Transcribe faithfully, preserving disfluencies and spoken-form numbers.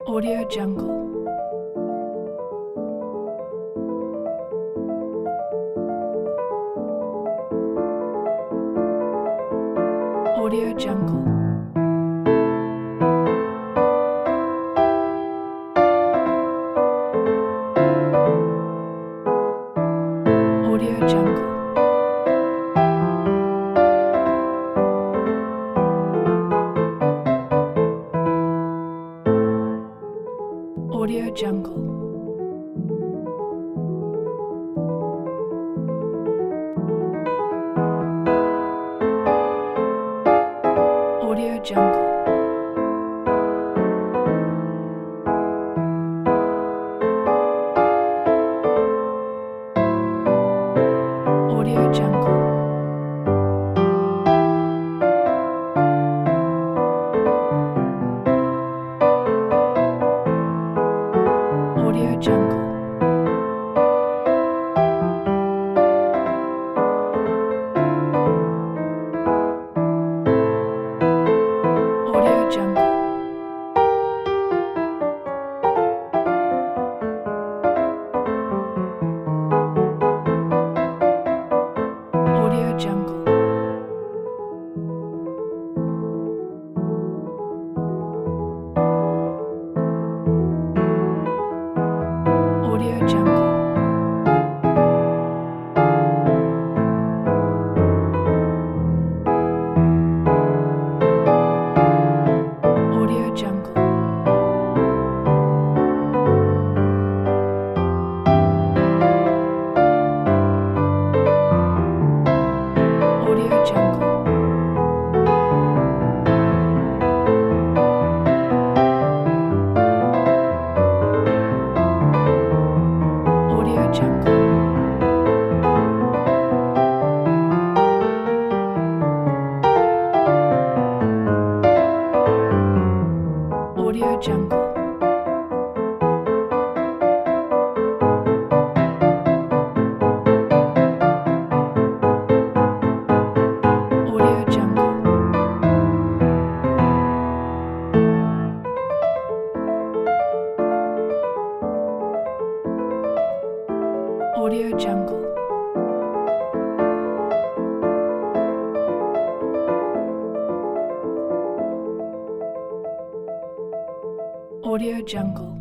Audio Jungle. Audio Jungle. Audio Jungle. Audio Jungle. Audio Jungle. Audio Jungle. Audio Jungle. Audio Jungle. Audio Jungle. Audio Jungle. Audio Jungle. Audio Jungle. Audio Jungle. Audio Jungle. Audio Jungle. Audio Jungle. Audio Jungle.